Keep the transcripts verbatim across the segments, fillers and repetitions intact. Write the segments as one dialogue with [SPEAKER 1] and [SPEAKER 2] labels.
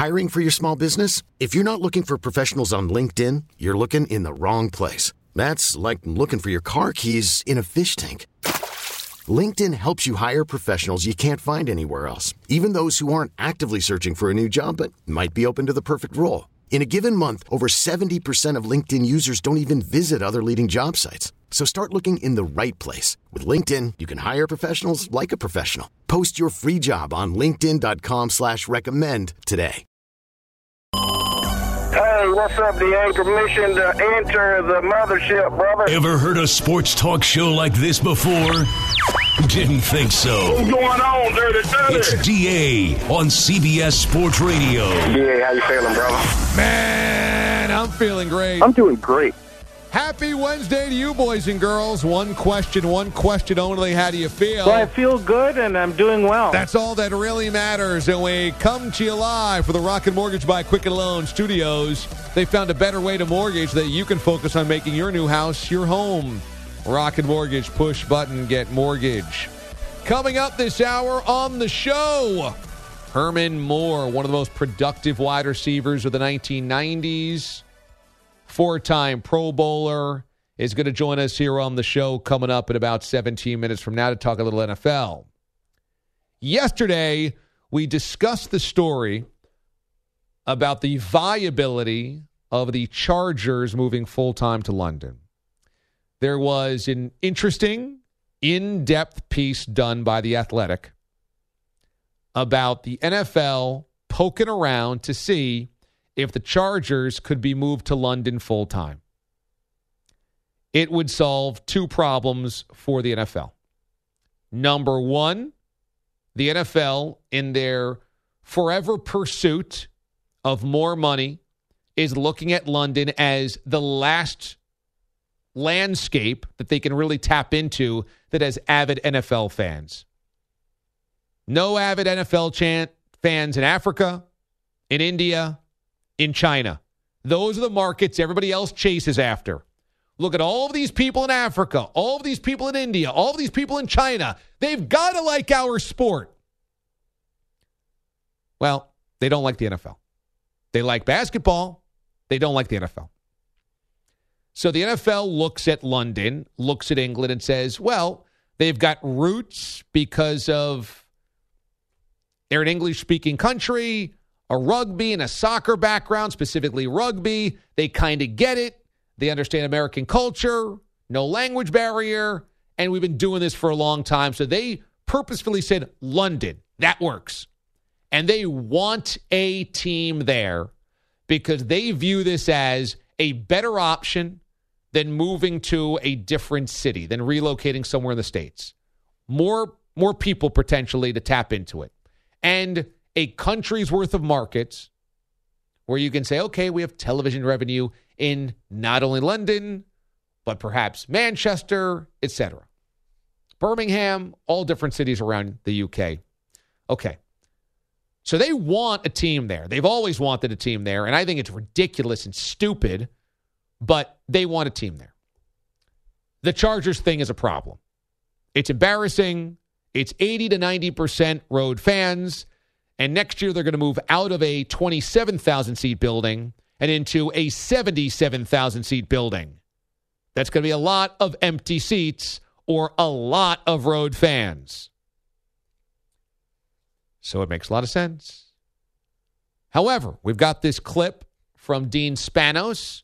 [SPEAKER 1] Hiring for your small business? If you're not looking for professionals on LinkedIn, you're looking in the wrong place. That's like looking for your car keys in a fish tank. LinkedIn helps you hire professionals you can't find anywhere else, even those who aren't actively searching for a new job but might be open to the perfect role. In a given month, over seventy percent of LinkedIn users don't even visit other leading job sites. So start looking in the right place. With LinkedIn, you can hire professionals like a professional. Post your free job on linkedin.com slash recommend today.
[SPEAKER 2] Hey, what's up, the anchor? Mission to enter the mothership, brother.
[SPEAKER 3] Ever heard a sports talk show like this before? Didn't think so.
[SPEAKER 2] What's going on, Dirty Dirty?
[SPEAKER 3] It's D A on C B S Sports Radio.
[SPEAKER 2] D A, how you feeling, brother?
[SPEAKER 4] Man, I'm feeling great.
[SPEAKER 2] I'm doing great.
[SPEAKER 4] Happy Wednesday to you, boys and girls. One question, one question only. How do you feel?
[SPEAKER 2] Well, I feel good, and I'm doing well.
[SPEAKER 4] That's all that really matters. And we come to you live for the Rocket Mortgage by Quicken Loan Studios. They found a better way to mortgage that you can focus on making your new house your home. Rocket Mortgage, push button, get mortgage. Coming up this hour on the show, Herman Moore, one of the most productive wide receivers of the nineteen nineties. Four-time Pro Bowler, is going to join us here on the show coming up in about seventeen minutes from now to talk a little N F L. Yesterday, we discussed the story about the viability of the Chargers moving full-time to London. There was an interesting, in-depth piece done by The Athletic about the N F L poking around to see if the Chargers could be moved to London full-time. It would solve two problems for the N F L. Number one, the N F L, in their forever pursuit of more money, is looking at London as the last landscape that they can really tap into that has avid N F L fans. No avid N F L chant fans in Africa, in India, in China. Those are the markets everybody else chases after. Look at all of these people in Africa, all of these people in India, all of these people in China. They've got to like our sport. Well, they don't like the N F L. They like basketball. They don't like the N F L. So the N F L looks at London, looks at England, and says, well, they've got roots because of they're an English-speaking country, a rugby and a soccer background, specifically rugby. They kind of get it. They understand American culture, no language barrier, and we've been doing this for a long time. So they purposefully said, London, that works. And they want a team there because they view this as a better option than moving to a different city, than relocating somewhere in the States. More, more people potentially to tap into it. And a country's worth of markets where you can say, okay, we have television revenue in not only London, but perhaps Manchester, et cetera. Birmingham, all different cities around the U K. Okay. So they want a team there. They've always wanted a team there, and I think it's ridiculous and stupid, but they want a team there. The Chargers thing is a problem. It's embarrassing. It's eighty to ninety percent road fans. And next year, they're going to move out of a twenty-seven thousand seat building and into a seventy-seven thousand seat building. That's going to be a lot of empty seats or a lot of road fans. So it makes a lot of sense. However, we've got this clip from Dean Spanos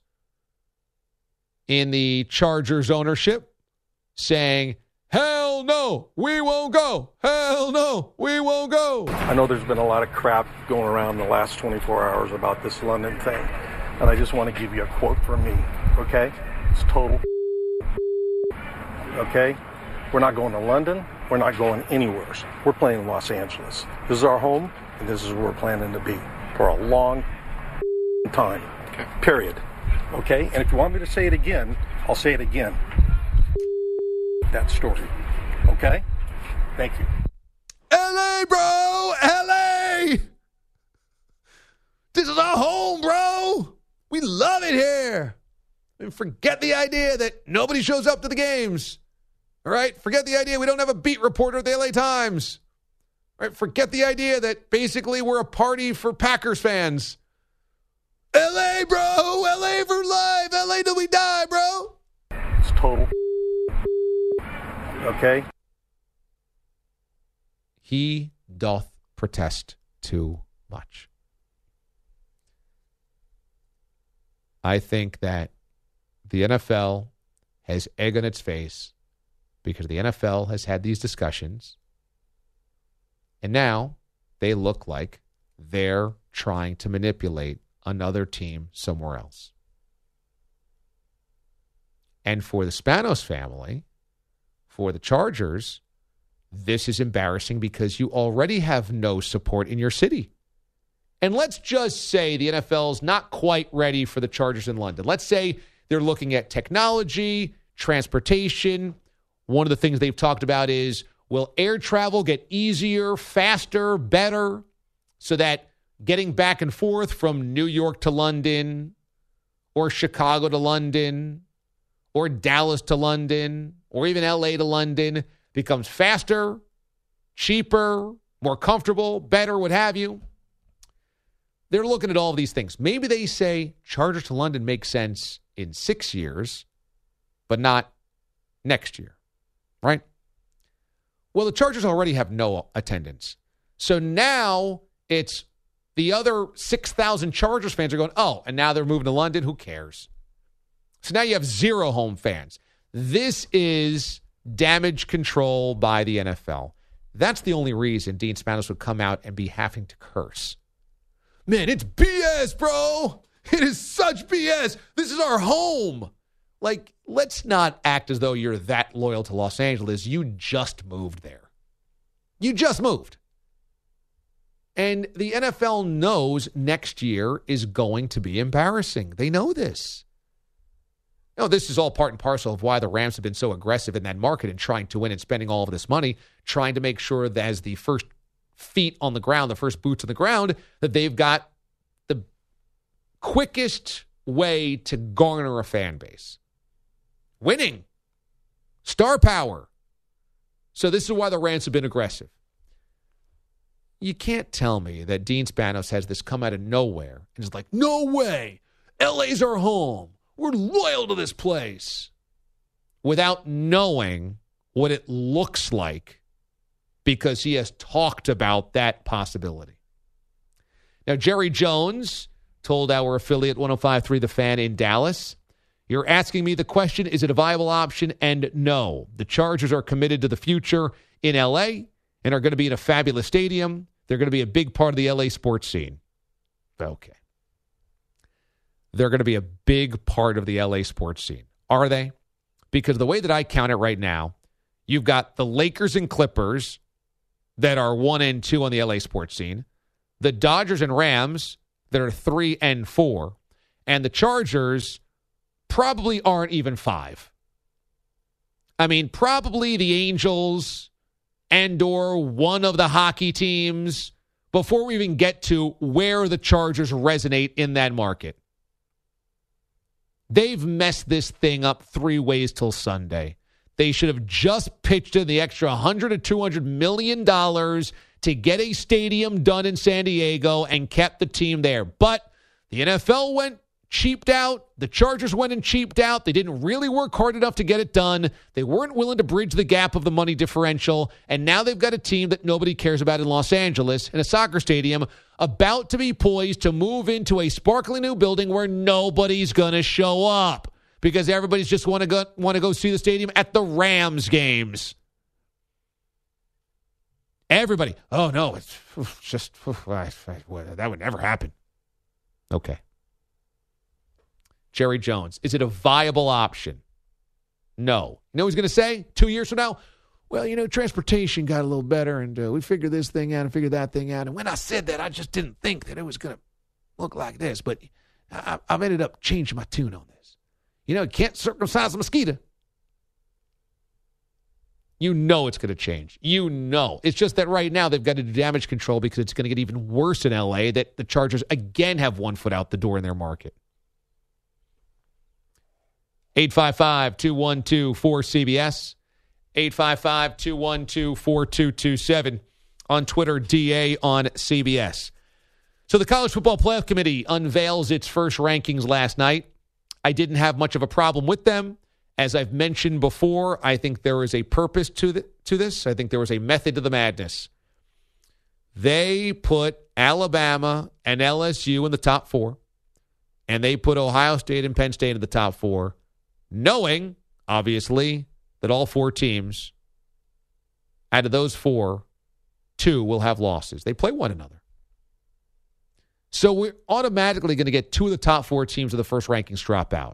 [SPEAKER 4] in the Chargers ownership saying, hell no, we won't go. Hell no, we won't go.
[SPEAKER 5] I know there's been a lot of crap going around in the last twenty-four hours about this London thing. And I just want to give you a quote from me, okay? It's total okay? We're not going to London. We're not going anywhere. We're playing in Los Angeles. This is our home, and this is where we're planning to be for a long time, okay. Period. Okay? And if you want me to say it again, I'll say it again. That story. Okay? Thank you.
[SPEAKER 4] L A, bro! L A! This is our home, bro! We love it here! And forget the idea that nobody shows up to the games. All right? Forget the idea we don't have a beat reporter at the L A Times. Right? Forget the idea that basically we're a party for Packers fans. L A, bro! L A for life! L A till we die, bro!
[SPEAKER 5] It's total. Okay?
[SPEAKER 4] He doth protest too much. I think that the N F L has egg on its face because the N F L has had these discussions, and now they look like they're trying to manipulate another team somewhere else. And for the Spanos family, for the Chargers, this is embarrassing because you already have no support in your city. And let's just say the N F L is not quite ready for the Chargers in London. Let's say they're looking at technology, transportation. One of the things they've talked about is, will air travel get easier, faster, better, so that getting back and forth from New York to London or Chicago to London or Dallas to London or even L A to London becomes faster, cheaper, more comfortable, better, what have you. They're looking at all of these things. Maybe they say Chargers to London makes sense in six years, but not next year, right? Well, the Chargers already have no attendance. So now it's the other six thousand Chargers fans are going, oh, and now they're moving to London. Who cares? So now you have zero home fans. This is damage control by the N F L. That's the only reason Dean Spanos would come out and be having to curse. Man, it's B S, bro. It is such B S. This is our home. Like, let's not act as though you're that loyal to Los Angeles. You just moved there. You just moved. And the N F L knows next year is going to be embarrassing. They know this. No, this is all part and parcel of why the Rams have been so aggressive in that market and trying to win and spending all of this money, trying to make sure that as the first feet on the ground, the first boots on the ground, that they've got the quickest way to garner a fan base. Winning. Star power. So this is why the Rams have been aggressive. You can't tell me that Dean Spanos has this come out of nowhere and is like, no way. L A's our home. We're loyal to this place. Without knowing what it looks like because he has talked about that possibility. Now, Jerry Jones told our affiliate one oh five point three The Fan in Dallas, you're asking me the question, is it a viable option? And no, the Chargers are committed to the future in L A and are going to be in a fabulous stadium. They're going to be a big part of the L A sports scene. Okay. They're going to be a big part of the L A sports scene. Are they? Because the way that I count it right now, you've got the Lakers and Clippers that are one and two on the L A sports scene, the Dodgers and Rams that are three and four, and the Chargers probably aren't even five. I mean, probably the Angels and or one of the hockey teams before we even get to where the Chargers resonate in that market. They've messed this thing up three ways till Sunday. They should have just pitched in the extra one hundred to two hundred million dollars to get a stadium done in San Diego and kept the team there. But the N F L went cheaped out. The Chargers went and cheaped out. They didn't really work hard enough to get it done. They weren't willing to bridge the gap of the money differential. And now they've got a team that nobody cares about in Los Angeles in a soccer stadium about to be poised to move into a sparkling new building where nobody's going to show up because everybody's just want to go want to go see the stadium at the Rams games. Everybody, oh no, it's just that would never happen. Okay. Jerry Jones, is it a viable option? No. You know what he's going to say two years from now? Well, you know, transportation got a little better, and uh, we figured this thing out and figured that thing out. And when I said that, I just didn't think that it was going to look like this. But I, I've ended up changing my tune on this. You know, you can't circumcise a mosquito. You know it's going to change. You know. It's just that right now they've got to do damage control because it's going to get even worse in L A that the Chargers again have one foot out the door in their market. eight five five, two one two, four C B S. eight five five, two one two, four two two seven. On Twitter, D A on C B S. So the College Football Playoff Committee unveils its first rankings last night. I didn't have much of a problem with them. As I've mentioned before, I think there is a purpose to, the, to this. I think there was a method to the madness. They put Alabama and L S U in the top four, and they put Ohio State and Penn State in the top four, knowing, obviously, that all four teams, out of those four, two will have losses. They play one another. So we're automatically going to get two of the top four teams of the first rankings drop out.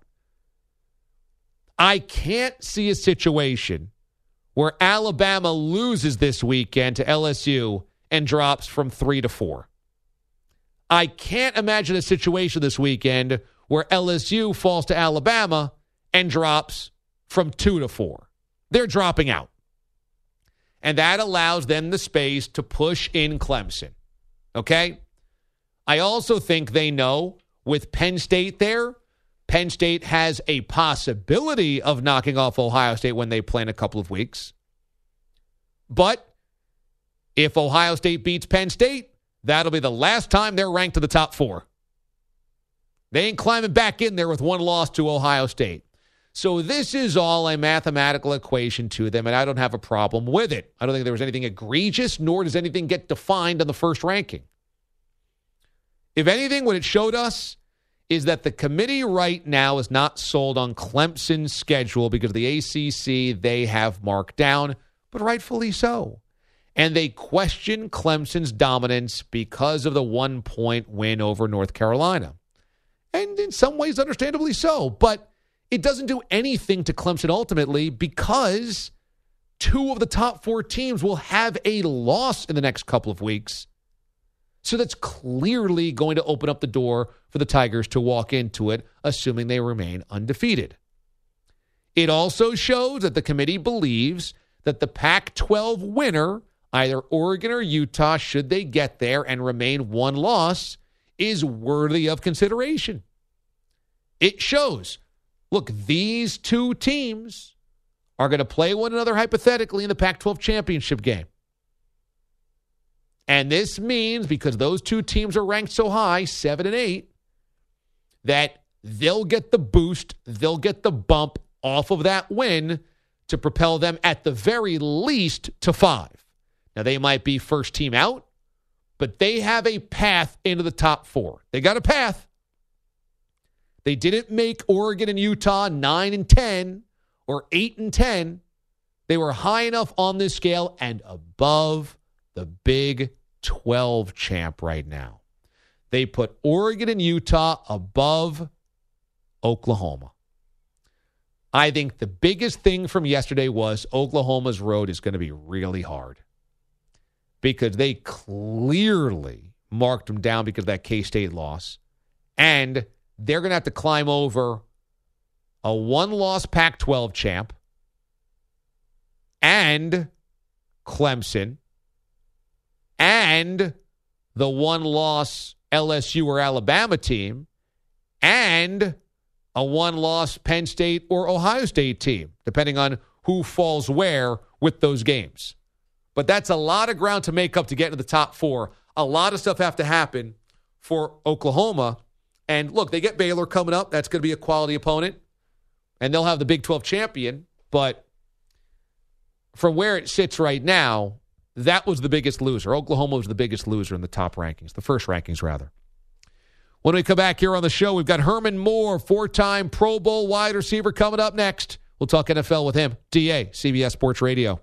[SPEAKER 4] I can't see a situation where Alabama loses this weekend to L S U and drops from three to four. I can't imagine a situation this weekend where L S U falls to Alabama and drops from two to four. They're dropping out. And that allows them the space to push in Clemson. Okay? I also think they know with Penn State there, Penn State has a possibility of knocking off Ohio State when they play in a couple of weeks. But if Ohio State beats Penn State, that'll be the last time they're ranked to the top four. They ain't climbing back in there with one loss to Ohio State. So this is all a mathematical equation to them, and I don't have a problem with it. I don't think there was anything egregious, nor does anything get defined on the first ranking. If anything, what it showed us is that the committee right now is not sold on Clemson's schedule because the A C C they have marked down, but rightfully so. And they question Clemson's dominance because of the one-point win over North Carolina. And in some ways, understandably so. But it doesn't do anything to Clemson ultimately because two of the top four teams will have a loss in the next couple of weeks. So that's clearly going to open up the door for the Tigers to walk into it, assuming they remain undefeated. It also shows that the committee believes that the Pac twelve winner, either Oregon or Utah, should they get there and remain one loss, is worthy of consideration. It shows, look, these two teams are going to play one another hypothetically in the Pac twelve championship game. And this means, because those two teams are ranked so high, seven and eight, that they'll get the boost, they'll get the bump off of that win to propel them at the very least to five. Now, they might be first team out, but they have a path into the top four. They got a path. They didn't make Oregon and Utah nine and ten or eight and ten. They were high enough on this scale and above the Big twelve champ right now. They put Oregon and Utah above Oklahoma. I think the biggest thing from yesterday was Oklahoma's road is going to be really hard because they clearly marked them down because of that K-State loss. And they're going to have to climb over a one-loss Pac twelve champ and Clemson and the one-loss L S U or Alabama team and a one-loss Penn State or Ohio State team, depending on who falls where with those games. But that's a lot of ground to make up to get into the top four. A lot of stuff have to happen for Oklahoma. And look, they get Baylor coming up. That's going to be a quality opponent. And they'll have the Big twelve champion. But from where it sits right now, that was the biggest loser. Oklahoma was the biggest loser in the top rankings, the first rankings, rather. When we come back here on the show, we've got Herman Moore, four-time Pro Bowl wide receiver, coming up next. We'll talk N F L with him. D A, C B S Sports Radio.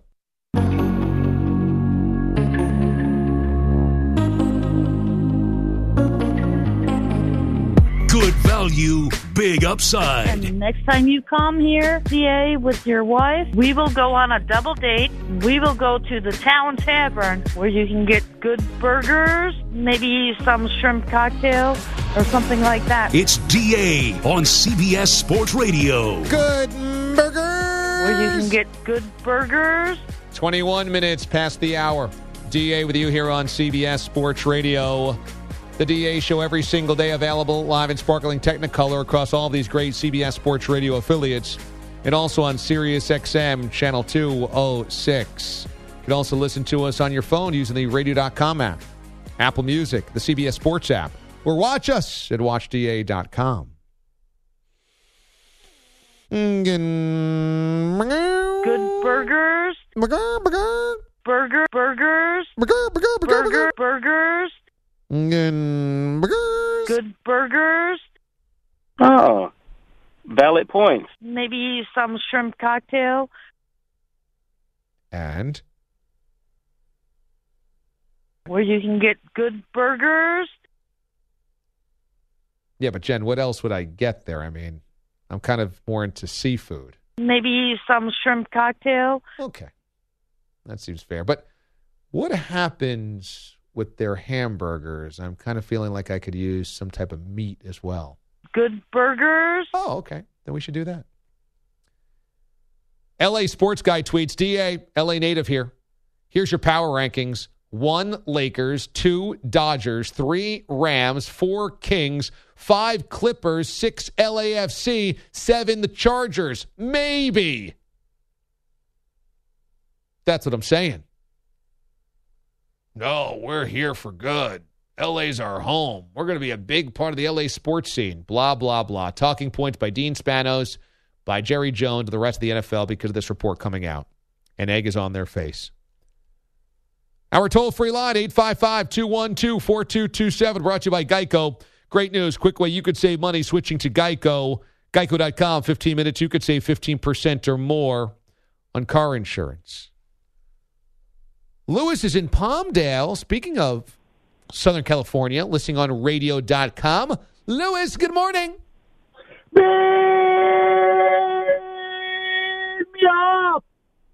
[SPEAKER 3] Good value, big upside.
[SPEAKER 6] And next time you come here, D A, with your wife, we will go on a double date. We will go to the Town Tavern where you can get good burgers, maybe some shrimp cocktail or something like that.
[SPEAKER 3] It's D A on C B S Sports Radio.
[SPEAKER 4] Good burgers!
[SPEAKER 6] Where you can get good burgers.
[SPEAKER 4] twenty-one minutes past the hour. D A with you here on C B S Sports Radio. The D A Show every single day, available live in sparkling Technicolor across all these great C B S Sports Radio affiliates, and also on Sirius X M Channel two oh six. You can also listen to us on your phone using the radio dot com app, Apple Music, the C B S Sports app, or watch us at watch d a dot com.
[SPEAKER 6] Good burgers.
[SPEAKER 4] Burger, burger.
[SPEAKER 6] Burger, burgers.
[SPEAKER 4] Burger, burger, burger,
[SPEAKER 6] Burger, burgers.
[SPEAKER 4] burger. Burgers.
[SPEAKER 6] Good burgers.
[SPEAKER 2] Oh, valid points.
[SPEAKER 6] Maybe some shrimp cocktail.
[SPEAKER 4] And
[SPEAKER 6] Where you can get good burgers.
[SPEAKER 4] yeah, but Jen, what else would I get there? I mean, I'm kind of more into seafood.
[SPEAKER 6] Maybe some shrimp cocktail.
[SPEAKER 4] Okay. That seems fair. But what happens with their hamburgers? I'm kind of feeling like I could use some type of meat as well.
[SPEAKER 6] Good burgers.
[SPEAKER 4] Oh, okay. Then we should do that. L A Sports Guy tweets, D A, L A native here. Here's your power rankings. One, Lakers. Two, Dodgers. Three, Rams. Four, Kings. Five, Clippers. Six, L A F C. Seven, the Chargers. Maybe. That's what I'm saying. No, we're here for good. L A's our home. We're going to be a big part of the L A sports scene. Blah, blah, blah. Talking points by Dean Spanos, by Jerry Jones, to the rest of the N F L because of this report coming out. An egg is on their face. Our toll-free line, eight five five, two one two, four two two seven, brought to you by Geico. Great news. Quick way you could save money switching to Geico. Geico dot com, fifteen minutes. You could save fifteen percent or more on car insurance. Lewis is in Palmdale. Speaking of Southern California, listening on radio dot com. Lewis, good morning.
[SPEAKER 7] Beam me up.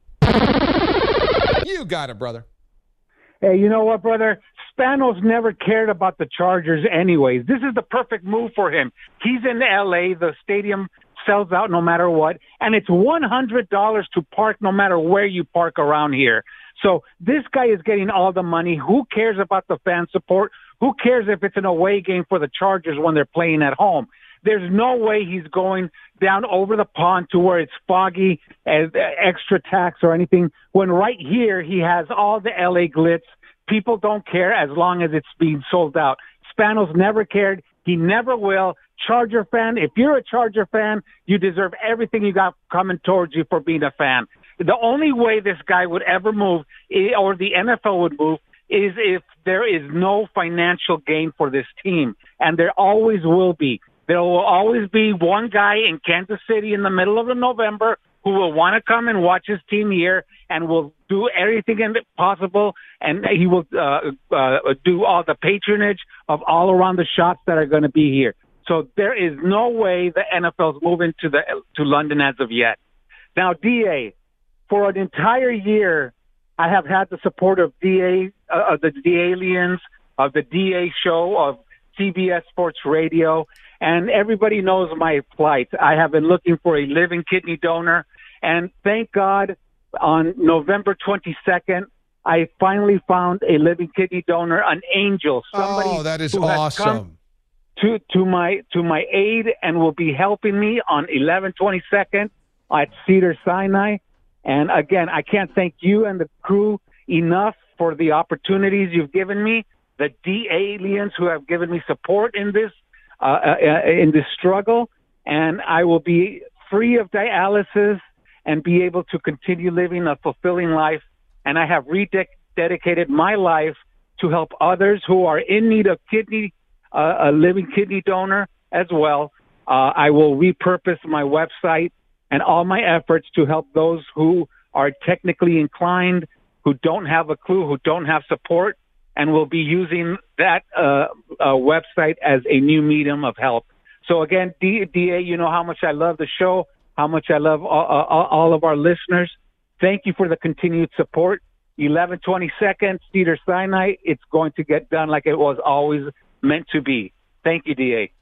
[SPEAKER 4] You got it, brother.
[SPEAKER 7] Hey, you know what, brother? Spanos never cared about the Chargers anyways. This is the perfect move for him. He's in L A. The stadium sells out no matter what, and it's one hundred dollars to park no matter where you park around here. So this guy is getting all the money. Who cares about the fan support? Who cares if it's an away game for the Chargers when they're playing at home? There's no way he's going down over the pond to where it's foggy, and extra tax or anything, when right here he has all the L A glitz. People don't care as long as it's being sold out. Spanos never cared. He never will. Charger fan, if you're a Charger fan, you deserve everything you got coming towards you for being a fan. The only way this guy would ever move, or the N F L would move, is if there is no financial gain for this team. And there always will be. There will always be one guy in Kansas City in the middle of November who will want to come and watch his team here and will do everything possible, and he will uh, uh, do all the patronage of all around the shots that are going to be here. So there is no way the N F L is moving to the to London as of yet. Now, D A, for an entire year, I have had the support of D A, uh, of the D-Aliens, of the D A show, of C B S Sports Radio, and everybody knows my plight. I have been looking for a living kidney donor, and thank God on November twenty-second, I finally found a living kidney donor, an angel, somebody
[SPEAKER 4] oh, that is
[SPEAKER 7] who has
[SPEAKER 4] awesome.
[SPEAKER 7] come to to my to my aid and will be helping me on eleven twenty-second at Cedar Sinai. And again, I can't thank you and the crew enough for the opportunities you've given me, the D-Aliens who have given me support in this uh, uh, in this struggle, and I will be free of dialysis and be able to continue living a fulfilling life. And I have rededicated my life to help others who are in need of kidney, uh, a living kidney donor as well. Uh, I will repurpose my website and all my efforts to help those who are technically inclined, who don't have a clue, who don't have support, and will be using that uh, uh, website as a new medium of help. So again, D A, you know how much I love the show, how much I love all, all, all of our listeners. Thank you for the continued support. eleven twenty-second, Cedar Sinai, it's going to get done like it was always meant to be. Thank you, D A.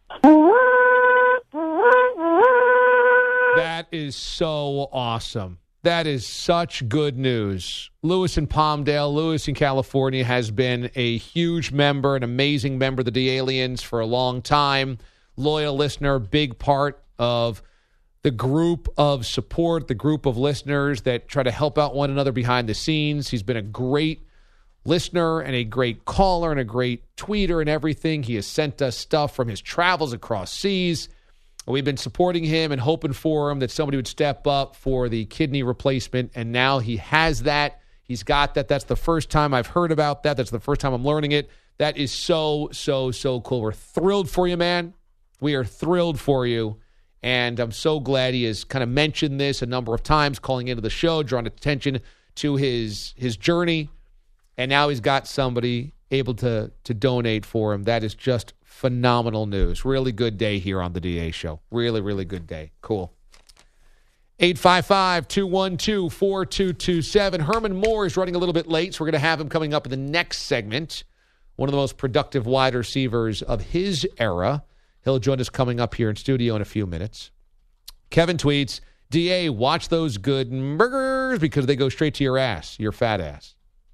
[SPEAKER 4] That is so awesome. That is such good news. Lewis in Palmdale, Lewis in California, has been a huge member, an amazing member of the D-Aliens for a long time. Loyal listener, big part of the group of support, the group of listeners that try to help out one another behind the scenes. He's been a great listener and a great caller and a great tweeter and everything. He has sent us stuff from his travels across seas. We've been supporting him and hoping for him that somebody would step up for the kidney replacement, and now he has that. He's got that. That's the first time I've heard about that. That's the first time I'm learning it. That is so, so, so cool. We're thrilled for you, man. We are thrilled for you. And I'm so glad he has kind of mentioned this a number of times, calling into the show, drawing attention to his his journey. And now he's got somebody able to, to donate for him. That is just phenomenal news. Really good day here on the D A Show. Really, really good day. Cool. eight five five, two one two, four two two seven. Herman Moore is running a little bit late, so we're going to have him coming up in the next segment. One of the most productive wide receivers of his era. He'll join us coming up here in studio in a few minutes. Kevin tweets, D A, watch those good burgers because they go straight to your ass, your fat ass.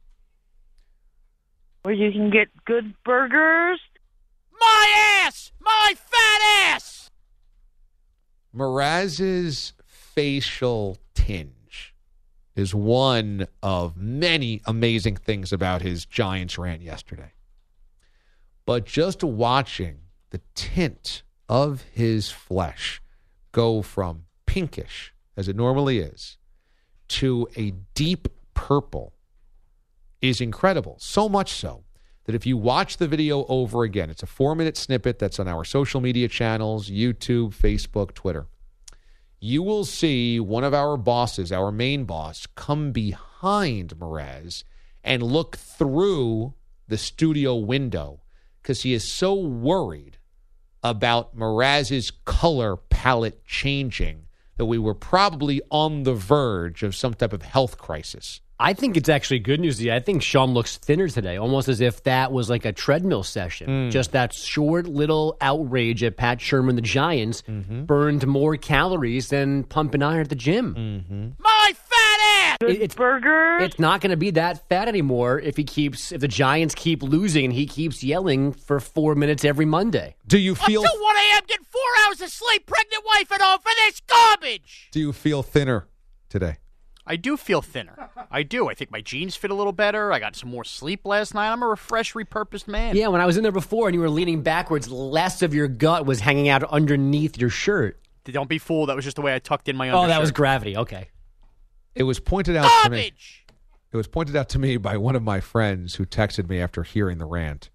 [SPEAKER 6] Where you can get good burgers.
[SPEAKER 8] My ass! My fat ass!
[SPEAKER 4] Mraz's facial tinge is one of many amazing things about his Giants rant yesterday. But just watching the tint of his flesh go from pinkish, as it normally is, to a deep purple is incredible. So much so that if you watch the video over again, it's a four-minute snippet that's on our social media channels, YouTube, Facebook, Twitter. You will see one of our bosses, our main boss, come behind Mraz and look through the studio window because he is so worried about Mraz's color palette changing that we were probably on the verge of some type of health crisis.
[SPEAKER 9] I think it's actually good news. I think Sean looks thinner today, almost as if that was like a treadmill session. Mm. Just that short little outrage at Pat Sherman, the Giants, mm-hmm. burned more calories than pumping iron at the gym.
[SPEAKER 4] Mm-hmm.
[SPEAKER 8] My fat ass!
[SPEAKER 6] Good
[SPEAKER 9] it's,
[SPEAKER 6] burgers.
[SPEAKER 9] It's not going to be that fat anymore if he keeps, if the Giants keep losing and he keeps yelling for four minutes every Monday.
[SPEAKER 4] Do you feel
[SPEAKER 8] Up to one a.m. getting four hours of sleep, pregnant wife at home for this garbage?
[SPEAKER 4] Do you feel thinner today?
[SPEAKER 8] I do feel thinner. I do. I think my jeans fit a little better. I got some more sleep last night. I'm a refreshed, repurposed man.
[SPEAKER 9] Yeah, when I was in there before and you were leaning backwards, less of your gut was hanging out underneath your shirt.
[SPEAKER 8] Don't be fooled. That was just the way I tucked in my undershirt.
[SPEAKER 9] Oh, that was gravity. Okay.
[SPEAKER 4] It was pointed out
[SPEAKER 8] Garbage!
[SPEAKER 4] to me. It was pointed out to me by one of my friends who texted me after hearing the rant.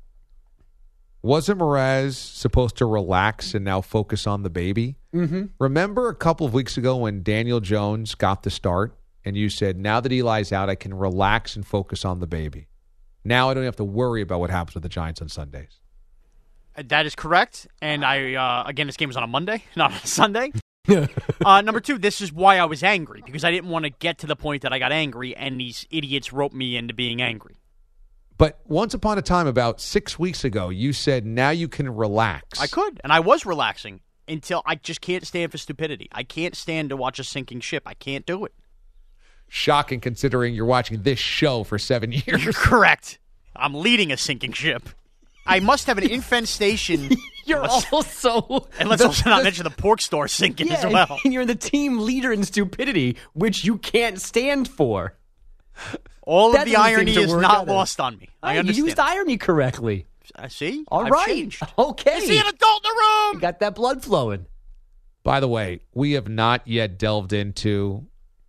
[SPEAKER 4] Wasn't Mraz supposed to relax and now focus on the baby?
[SPEAKER 9] Mm-hmm.
[SPEAKER 4] Remember a couple of weeks ago when Daniel Jones got the start and you said, now that Eli's out, I can relax and focus on the baby. Now I don't have to worry about what happens with the Giants on Sundays.
[SPEAKER 8] That is correct. And I, uh, again, this game was on a Monday, not on a Sunday. uh, number two, this is why I was angry, because I didn't want to get to the point that I got angry and these idiots roped me into being angry.
[SPEAKER 4] But once upon a time, about six weeks ago, you said, now you can relax.
[SPEAKER 8] I could, and I was relaxing until I just can't stand for stupidity. I can't stand to watch a sinking ship. I can't do it.
[SPEAKER 4] Shocking considering you're watching this show for seven years.
[SPEAKER 8] You're correct. I'm leading a sinking ship. I must have an infestation.
[SPEAKER 9] You're unless, also...
[SPEAKER 8] And let's the, also not the, mention the pork store sinking
[SPEAKER 9] yeah,
[SPEAKER 8] as well.
[SPEAKER 9] And you're the team leader in stupidity, which you can't stand for.
[SPEAKER 8] All
[SPEAKER 9] that
[SPEAKER 8] of the irony is not lost on me. I
[SPEAKER 9] oh,
[SPEAKER 8] understand.
[SPEAKER 9] You used irony correctly.
[SPEAKER 8] I uh, see.
[SPEAKER 9] All
[SPEAKER 8] I've
[SPEAKER 9] right.
[SPEAKER 8] Changed.
[SPEAKER 9] Okay.
[SPEAKER 8] You see an adult in the room.
[SPEAKER 9] You got that blood flowing.
[SPEAKER 4] By the way, we have not yet delved into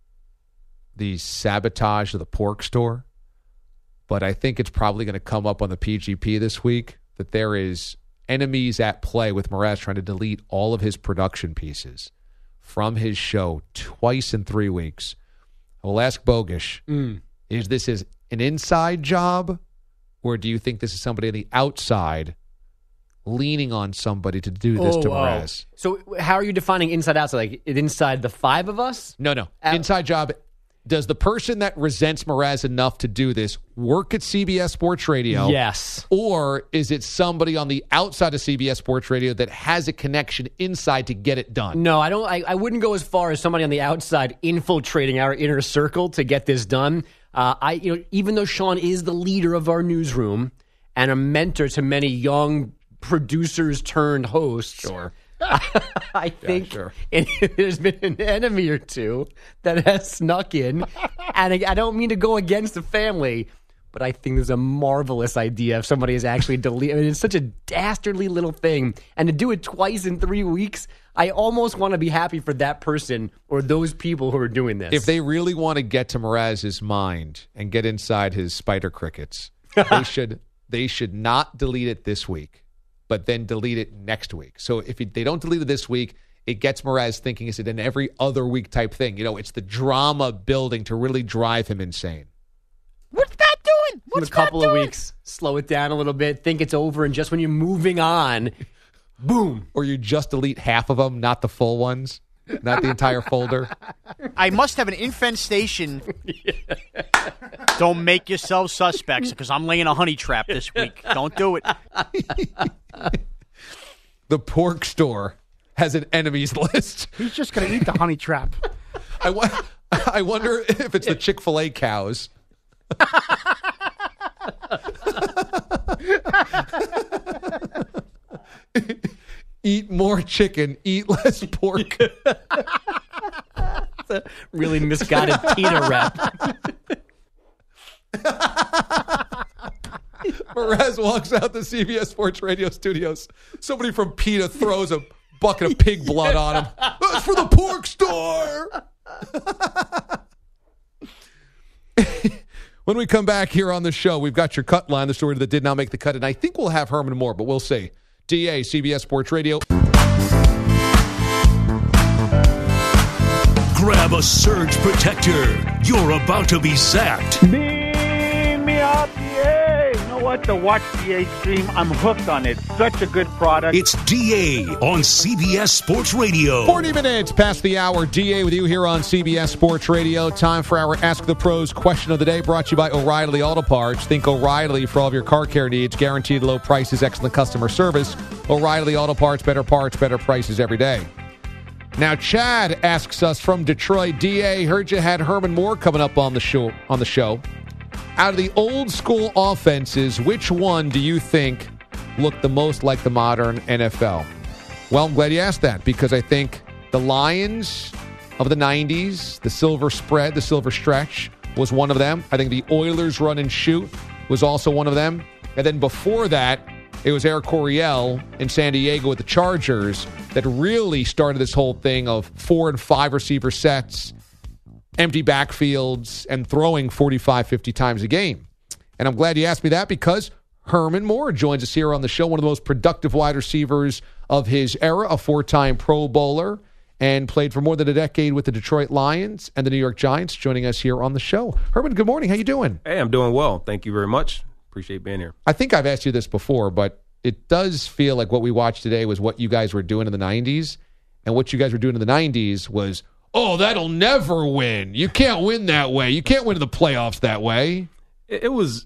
[SPEAKER 4] the sabotage of the pork store, but I think it's probably going to come up on the P G P this week that there is enemies at play with Mraz trying to delete all of his production pieces from his show twice in three weeks. I will ask Bogish,
[SPEAKER 9] mm.
[SPEAKER 4] is this is an inside job, or do you think this is somebody on the outside leaning on somebody to do this
[SPEAKER 9] oh,
[SPEAKER 4] to Mraz?
[SPEAKER 9] Oh. So how are you defining inside outside? Like inside the five of us?
[SPEAKER 4] No, no.
[SPEAKER 9] Out-
[SPEAKER 4] inside job. Does the person that resents Mraz enough to do this work at C B S Sports Radio?
[SPEAKER 9] Yes.
[SPEAKER 4] Or is it somebody on the outside of C B S Sports Radio that has a connection inside to get it done?
[SPEAKER 9] No, I don't. I, I wouldn't go as far as somebody on the outside infiltrating our inner circle to get this done. Uh, I, you know, even though Sean is the leader of our newsroom and a mentor to many young producers turned hosts,
[SPEAKER 4] sure.
[SPEAKER 9] I think
[SPEAKER 4] Yeah, sure.
[SPEAKER 9] and there's been an enemy or two that has snuck in, and I, I don't mean to go against the family, but I think there's a marvelous idea if somebody is actually deleted. I mean, it's such a dastardly little thing, and to do it twice in three weeks, I almost want to be happy for that person or those people who are doing this.
[SPEAKER 4] If they really want to get to Mraz's mind and get inside his spider crickets, they should they should not delete it this week, but then delete it next week. So if they don't delete it this week, it gets Mraz thinking it's an every other week type thing. You know, it's the drama building to really drive him insane.
[SPEAKER 8] What's that doing? What's
[SPEAKER 9] in a couple
[SPEAKER 8] that
[SPEAKER 9] of
[SPEAKER 8] doing?
[SPEAKER 9] weeks, slow it down a little bit, think it's over, and just when you're moving on, boom.
[SPEAKER 4] Or you just delete half of them, not the full ones, not the entire folder.
[SPEAKER 8] I must have an infestation. Don't make yourselves suspects because I'm laying a honey trap this week. Don't do it.
[SPEAKER 4] The pork store has an enemies list.
[SPEAKER 10] He's just going to eat the honey trap.
[SPEAKER 4] I, wa- I wonder if it's the Chick-fil-A cows. Eat more chicken, eat less pork.
[SPEAKER 9] It's a really misguided PETA rep.
[SPEAKER 4] Mraz walks out the C B S Sports Radio studios. Somebody from PETA throws a bucket of pig blood on him. That's for the pork store. When we come back here on the show, we've got your cut line, the story that did not make the cut, and I think we'll have Herman Moore, but we'll see. D A, C B S Sports Radio.
[SPEAKER 3] Grab a surge protector. You're about to be zapped.
[SPEAKER 7] Beam me up, D A. You know what? To watch D A stream, I'm hooked on it. Such a good product.
[SPEAKER 3] It's D A on C B S Sports Radio.
[SPEAKER 4] forty minutes past the hour. D A with you here on C B S Sports Radio. Time for our Ask the Pros question of the day, brought to you by O'Reilly Auto Parts. Think O'Reilly for all of your car care needs. Guaranteed low prices, excellent customer service. O'Reilly Auto Parts, better parts, better prices every day. Now, Chad asks us from Detroit, D A, heard you had Herman Moore coming up on the show. On the show. Out of the old school offenses, which one do you think looked the most like the modern N F L? Well, I'm glad you asked that, because I think the Lions of the nineties, the silver spread, the silver stretch, was one of them. I think the Oilers run and shoot was also one of them. And then before that, it was Eric Coryell in San Diego with the Chargers that really started this whole thing of four and five receiver sets, empty backfields, and throwing forty-five, fifty times a game. And I'm glad you asked me that, because Herman Moore joins us here on the show, one of the most productive wide receivers of his era, a four-time Pro Bowler, and played for more than a decade with the Detroit Lions and the New York Giants, joining us here on the show. Herman, good morning. How you doing?
[SPEAKER 11] Hey, I'm doing well. Thank you very much. Appreciate being here.
[SPEAKER 4] I think I've asked you this before, but it does feel like what we watched today was what you guys were doing in the nineties, and what you guys were doing in the nineties was, oh, that'll never win. You can't win that way. You can't win in the playoffs that way.
[SPEAKER 11] It, it was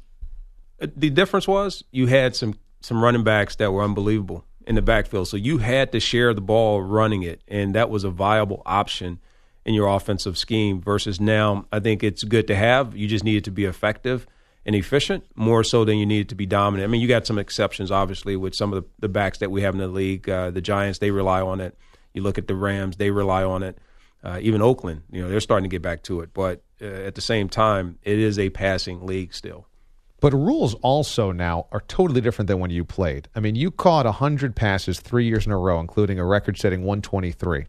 [SPEAKER 11] the difference was you had some some running backs that were unbelievable in the backfield, so you had to share the ball running it, and that was a viable option in your offensive scheme. Versus now, I think it's good to have. You just need it to be effective and efficient, more so than you need it to be dominant. I mean, you got some exceptions, obviously, with some of the, the backs that we have in the league. Uh, the Giants, they rely on it. You look at the Rams, they rely on it. Uh, even Oakland, you know, they're starting to get back to it. But uh, at the same time, it is a passing league still.
[SPEAKER 4] But rules also now are totally different than when you played. I mean, you caught one hundred passes three years in a row, including a record-setting one twenty-three.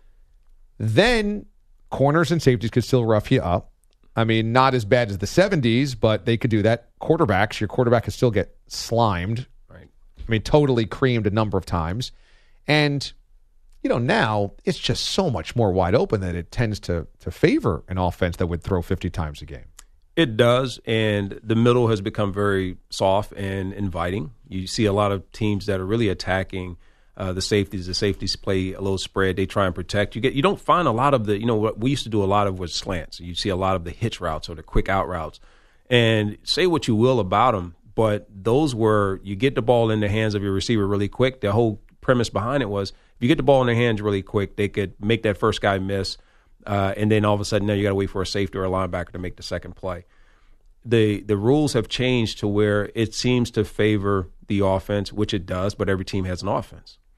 [SPEAKER 4] Then corners and safeties could still rough you up. I mean, not as bad as the seventies, but they could do that. Quarterbacks, your quarterback could still get slimed.
[SPEAKER 11] Right.
[SPEAKER 4] I mean, totally creamed a number of times. And, you know, now it's just so much more wide open that it tends to to favor an offense that would throw fifty times a game.
[SPEAKER 11] It does, and the middle has become very soft and inviting. You see a lot of teams that are really attacking uh, the safeties. The safeties play a little spread. They try and protect. You get. You don't find a lot of the, you know, what we used to do a lot of was slants. You see a lot of the hitch routes or the quick out routes. And say what you will about them, but those were, you get the ball in the hands of your receiver really quick. The whole premise behind it was, if you get the ball in their hands really quick, they could make that first guy miss. Uh, and then all of a sudden, now you got to wait for a safety or a linebacker to make the second play. The the rules have changed to where it seems to favor the offense, which it does, but every team has an offense.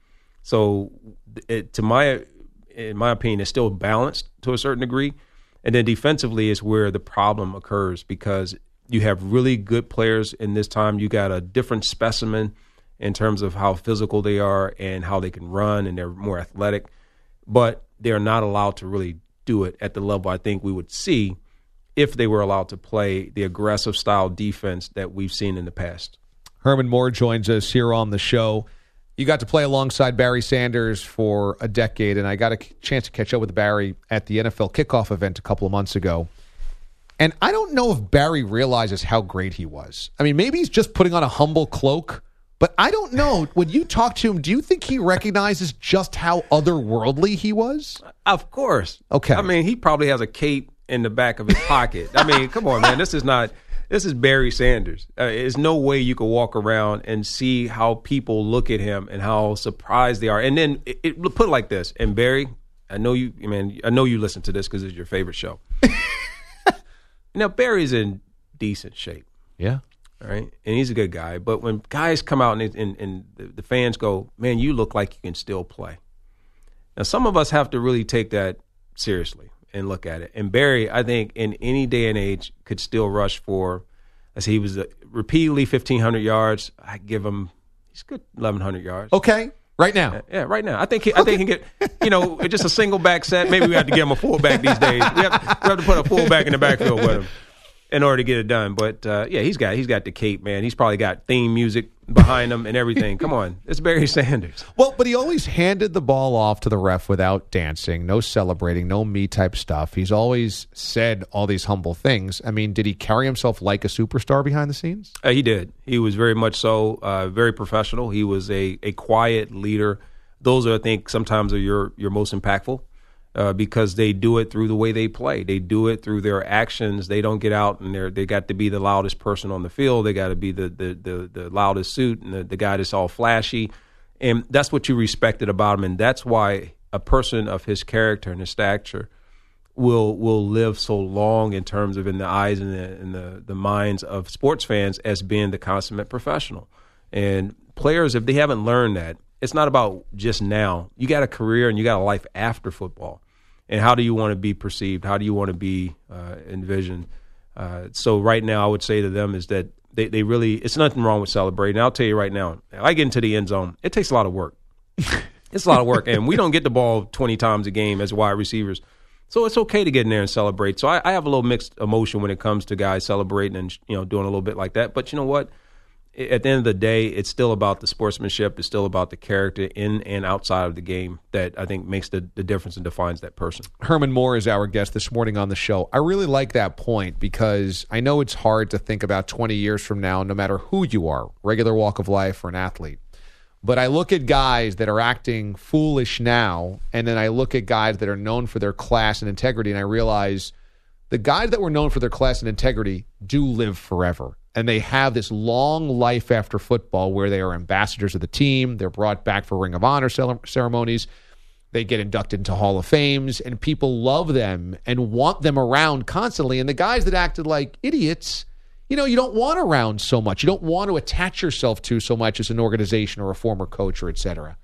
[SPEAKER 11] So, it, to my, in my opinion, it's still balanced to a certain degree. And then defensively is where the problem occurs because you have really good players in this time. You got a different specimen in terms of how physical they are and how they can run, and they're more athletic. But they're not allowed to really do it at the level I think we would see if they were allowed to play the aggressive style defense that we've seen in the past.
[SPEAKER 4] Herman Moore joins us here on the show. You got to play alongside Barry Sanders for a decade, and I got a chance to catch up with Barry at the N F L kickoff event a couple of months ago. And I don't know if Barry realizes how great he was. I mean, maybe he's just putting on a humble cloak, but I don't know. When you talk to him, do you think he recognizes just how otherworldly he was?
[SPEAKER 11] Of course.
[SPEAKER 4] Okay.
[SPEAKER 11] I mean, he probably has a cape in the back of his pocket. I mean, come on, man. This is not... This is Barry Sanders. Uh, there's no way you could walk around and see how people look at him and how surprised they are. And then it, it, put it like this. And Barry, I know you. I mean, I know you listen to this because it's your favorite show. Now Barry's in decent shape.
[SPEAKER 4] Yeah.
[SPEAKER 11] All right, and he's a good guy. But when guys come out and, and, and the, the fans go, "Man, you look like you can still play." Now some of us have to really take that seriously and look at it. And Barry, I think, in any day and age, could still rush for, as he was uh, repeatedly fifteen hundred yards. I give him, he's good eleven hundred yards.
[SPEAKER 4] Okay, right now.
[SPEAKER 11] Yeah, yeah right now. I think he, I think he can get, you know, just a single back set. Maybe we have to give him a fullback these days. We have, we have to put a fullback in the backfield with him in order to get it done. But uh, yeah, he's got he's got the cape, man. He's probably got theme music behind him and everything. Come on, it's Barry Sanders.
[SPEAKER 4] Well, but he always handed the ball off to the ref without dancing, no celebrating, no me type stuff. He's always said all these humble things. I mean, did he carry himself like a superstar behind the scenes?
[SPEAKER 11] Uh, he did. He was very much so, uh, very professional. He was a, a quiet leader. Those are, I think, sometimes are your your most impactful. Uh, because they do it through the way they play. They do it through their actions. They don't get out and they're they got to be the loudest person on the field. They got to be the the the, the loudest suit and the, the guy that's all flashy. And that's what you respected about him. And that's why a person of his character and his stature will will live so long in terms of in the eyes and the in the, the minds of sports fans as being the consummate professional. And players, if they haven't learned that, it's not about just now. You got a career and you got a life after football. And how do you want to be perceived? How do you want to be uh, envisioned? Uh, so right now I would say to them is that they, they really – it's nothing wrong with celebrating. I'll tell you right now, I get into the end zone. It takes a lot of work. It's a lot of work. And we don't get the ball twenty times a game as wide receivers. So it's okay to get in there and celebrate. So I, I have a little mixed emotion when it comes to guys celebrating and, you know, doing a little bit like that. But you know what? At the end of the day, it's still about the sportsmanship. It's still about the character in and outside of the game that I think makes the, the difference and defines that person.
[SPEAKER 4] Herman Moore is our guest this morning on the show. I really like that point because I know it's hard to think about twenty years from now, no matter who you are, regular walk of life or an athlete. But I look at guys that are acting foolish now, and then I look at guys that are known for their class and integrity, and I realize the guys that were known for their class and integrity do live forever. And they have this long life after football where they are ambassadors of the team. They're brought back for Ring of Honor ceremonies. They get inducted into Hall of Fames, and people love them and want them around constantly. And the guys that acted like idiots, you know, you don't want around so much. You don't want to attach yourself to so much as an organization or a former coach or et cetera.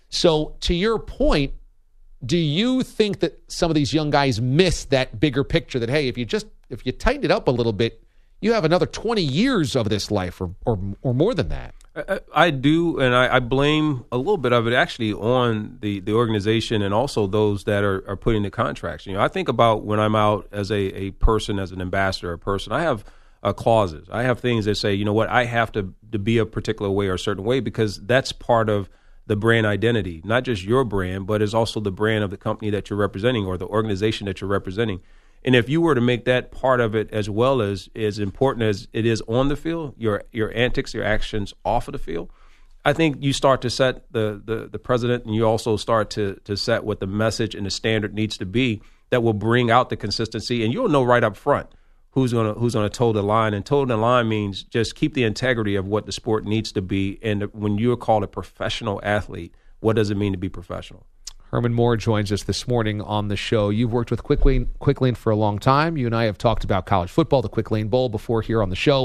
[SPEAKER 4] So to your point, do you think that some of these young guys miss that bigger picture that, hey, if you just if you tighten it up a little bit, you have another twenty years of this life or or, or more than that?
[SPEAKER 11] I, I do, and I, I blame a little bit of it actually on the, the organization and also those that are, are putting the contracts. You know, I think about when I'm out as a, a person, as an ambassador, a person, I have uh, clauses. I have things that say, you know what, I have to, to be a particular way or a certain way because that's part of the brand identity, not just your brand, but is also the brand of the company that you're representing or the organization that you're representing. And if you were to make that part of it as well as as important as it is on the field, your your antics, your actions off of the field, I think you start to set the the, the precedent, and you also start to to set what the message and the standard needs to be that will bring out the consistency. And you'll know right up front who's gonna who's gonna toe the line. And toe the line means just keep the integrity of what the sport needs to be. And when you're called a professional athlete, what does it mean to be professional?
[SPEAKER 4] Herman Moore joins us this morning on the show. You've worked with Quick Lane, Quick Lane for a long time. You and I have talked about college football, the Quick Lane Bowl, before here on the show.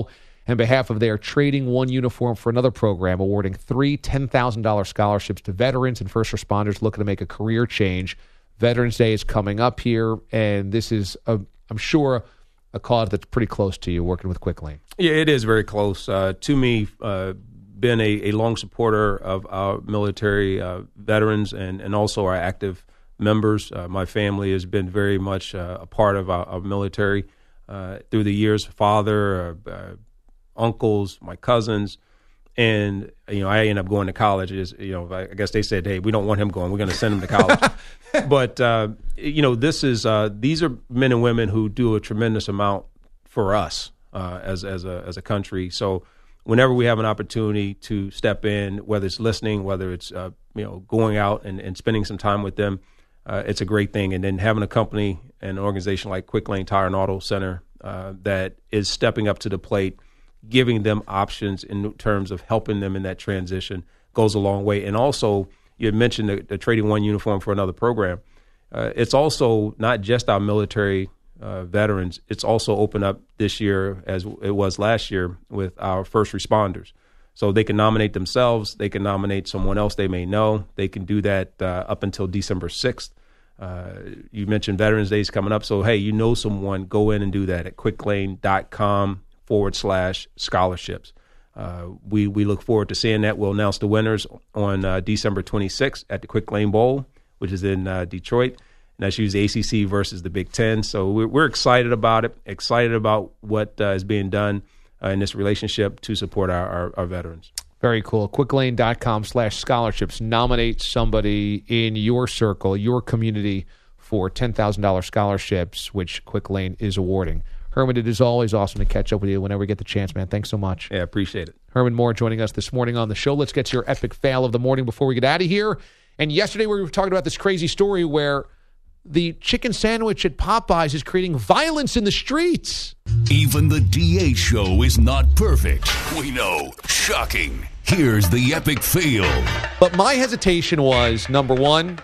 [SPEAKER 4] on behalf of their Trading One Uniform for Another program, awarding three ten thousand dollars scholarships to veterans and first responders looking to make a career change. Veterans Day is coming up here, and this is, a, I'm sure, a cause that's pretty close to you, working with Quick Lane.
[SPEAKER 11] Yeah, it is very close. Uh, to me, uh, been a, a long supporter of our military uh, veterans and, and also our active members. Uh, my family has been very much uh, a part of our, our military uh, through the years. Father, uh, uh, uncles, my cousins. And, you know, I ended up going to college. Is you know, I guess they said, hey, we don't want him going. We're going to send him to college. But, uh, you know, this is uh, these are men and women who do a tremendous amount for us uh, as as a as a country. So whenever we have an opportunity to step in, whether it's listening, whether it's, uh, you know, going out and, and spending some time with them, uh, it's a great thing. And then having a company and an organization like Quick Lane Tire and Auto Center uh, that is stepping up to the plate, giving them options in terms of helping them in that transition goes a long way. And also, you had mentioned the, the Trading One Uniform for Another program. Uh, it's also not just our military uh, veterans. It's also opened up this year, as it was last year, with our first responders. So they can nominate themselves. They can nominate someone else they may know. They can do that uh, up until December sixth. Uh, you mentioned Veterans Day is coming up. So, hey, you know someone, go in and do that at quicklane.com forward slash scholarships. Uh, we, we look forward to seeing that. We'll announce the winners on uh, December twenty-sixth at the Quick Lane Bowl, which is in uh, Detroit. And that's usually A C C versus the Big Ten. So we're, we're excited about it, excited about what uh, is being done uh, in this relationship to support our, our, our veterans.
[SPEAKER 4] Very cool. quicklane.com slash scholarships. Nominate somebody in your circle, your community, for ten thousand dollars scholarships, which Quick Lane is awarding. Herman, it is always awesome to catch up with you whenever we get the chance, man. Thanks so much.
[SPEAKER 11] Yeah, appreciate it.
[SPEAKER 4] Herman Moore joining us this morning on the show. Let's get to your epic fail of the morning before we get out of here. And yesterday we were talking about this crazy story where the chicken sandwich at Popeyes is creating violence in the streets.
[SPEAKER 3] Even the D A show is not perfect. We know. Shocking. Here's the epic fail.
[SPEAKER 4] But my hesitation was, number one,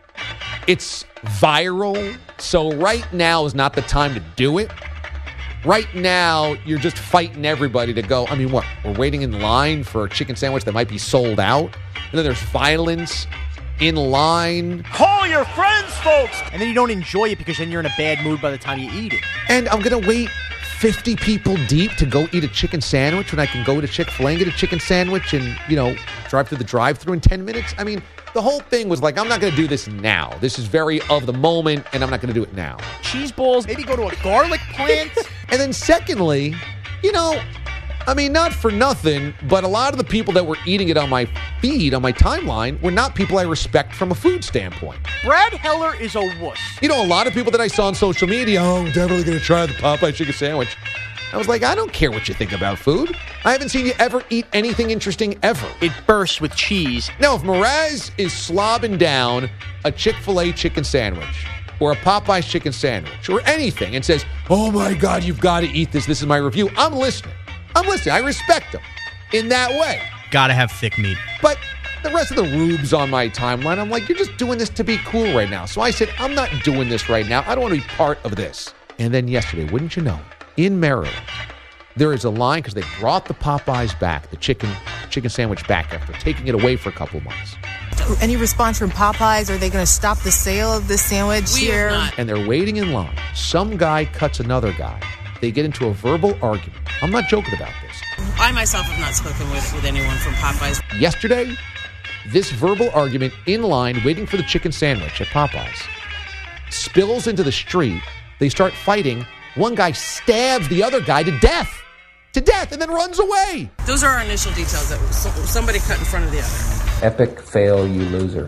[SPEAKER 4] it's viral, so right now is not the time to do it. Right now, you're just fighting everybody to go. I mean, what? We're waiting in line for a chicken sandwich that might be sold out. And then there's violence in line.
[SPEAKER 8] Call your friends, folks! And then you don't enjoy it because then you're in a bad mood by the time you eat it.
[SPEAKER 4] And I'm going to wait fifty people deep to go eat a chicken sandwich when I can go to Chick-fil-A and get a chicken sandwich and, you know, drive through the drive-thru in ten minutes. I mean, the whole thing was like, I'm not going to do this now. This is very of the moment, and I'm not going to do it now.
[SPEAKER 8] Cheese balls, maybe go to a garlic plant.
[SPEAKER 4] And then secondly, you know, I mean, not for nothing, but a lot of the people that were eating it on my feed, on my timeline, were not people I respect from a food standpoint.
[SPEAKER 8] Brad Heller is a wuss.
[SPEAKER 4] You know, a lot of people that I saw on social media, oh, I'm definitely going to try the Popeye chicken sandwich. I was like, I don't care what you think about food. I haven't seen you ever eat anything interesting ever.
[SPEAKER 8] It bursts with cheese.
[SPEAKER 4] Now, if Mraz is slobbing down a Chick-fil-A chicken sandwich or a Popeye's chicken sandwich or anything and says, oh, my God, you've got to eat this. This is my review. I'm listening. I'm listening. I respect them in that way.
[SPEAKER 8] Gotta have thick meat.
[SPEAKER 4] But the rest of the rubes on my timeline, I'm like, you're just doing this to be cool right now. So I said, I'm not doing this right now. I don't want to be part of this. And then yesterday, wouldn't you know, in Maryland, there is a line because they brought the Popeyes back, the chicken chicken sandwich back after taking it away for a couple of months.
[SPEAKER 12] Any response from Popeyes? Are they going to stop the sale of this sandwich
[SPEAKER 13] we
[SPEAKER 12] here?
[SPEAKER 4] And they're waiting in line. Some guy cuts another guy. They get into a verbal argument. I'm not joking about this.
[SPEAKER 13] I myself have not spoken with, with anyone from Popeyes.
[SPEAKER 4] Yesterday, this verbal argument in line waiting for the chicken sandwich at Popeyes spills into the street. They start fighting. One guy stabs the other guy to death. To death, and then runs away.
[SPEAKER 13] Those are our initial details. That somebody cut in front of the other.
[SPEAKER 14] Epic fail, you loser.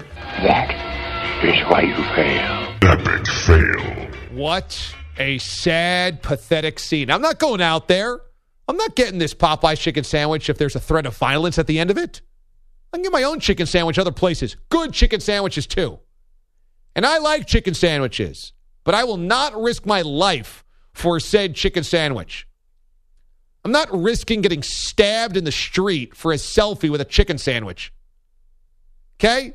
[SPEAKER 15] That is why you fail.
[SPEAKER 3] Epic fail.
[SPEAKER 4] What a sad, pathetic scene. I'm not going out there. I'm not getting this Popeye chicken sandwich if there's a threat of violence at the end of it. I can get my own chicken sandwich other places. Good chicken sandwiches, too. And I like chicken sandwiches, but I will not risk my life for said chicken sandwich. I'm not risking getting stabbed in the street for a selfie with a chicken sandwich. Okay?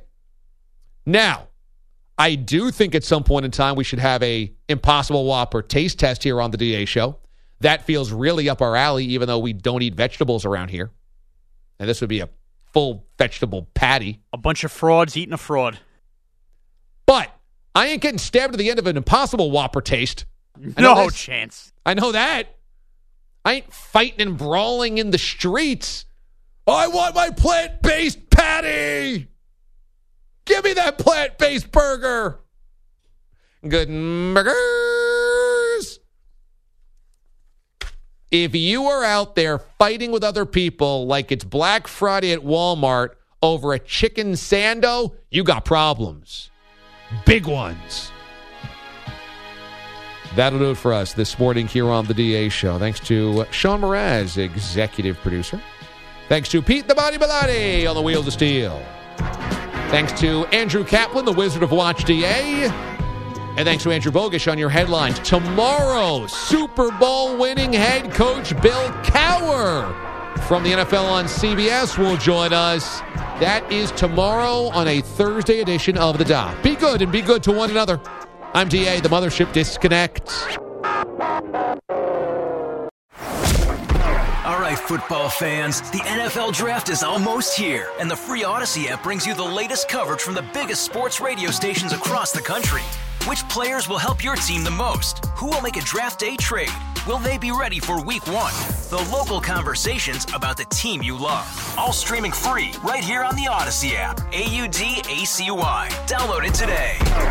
[SPEAKER 4] Now, I do think at some point in time we should have a Impossible Whopper taste test here on the D A show. that feels really up our alley, even though we don't eat vegetables around here. And this would be a full vegetable patty.
[SPEAKER 8] A bunch of frauds eating a fraud.
[SPEAKER 4] But I ain't getting stabbed at the end of an Impossible Whopper taste.
[SPEAKER 8] No chance.
[SPEAKER 4] I know that. I ain't fighting and brawling in the streets. I want my plant-based patty. Give me that plant-based burger. Good burgers. If you are out there fighting with other people like it's Black Friday at Walmart over a chicken sando, you got problems. Big ones. That'll do it for us this morning here on the D A Show. Thanks to Sean Mraz, executive producer. Thanks to Pete the Body Bellotti on the Wheels of Steel. Thanks to Andrew Kaplan, the Wizard of Watch D A. And thanks to Andrew Bogish on your headlines. Tomorrow, Super Bowl winning head coach Bill Cowher from the N F L on C B S will join us. That is tomorrow on a Thursday edition of The Doc. Be good and be good to one another. I'm D A, the Mothership Disconnect.
[SPEAKER 14] All right, football fans, the N F L Draft is almost here, and the free Odyssey app brings you the latest coverage from the biggest sports radio stations across the country. Which players will help your team the most? Who will make a draft day trade? Will they be ready for week one? The local conversations about the team you love. All streaming free right here on the Odyssey app. A U D A C Y. Download it today.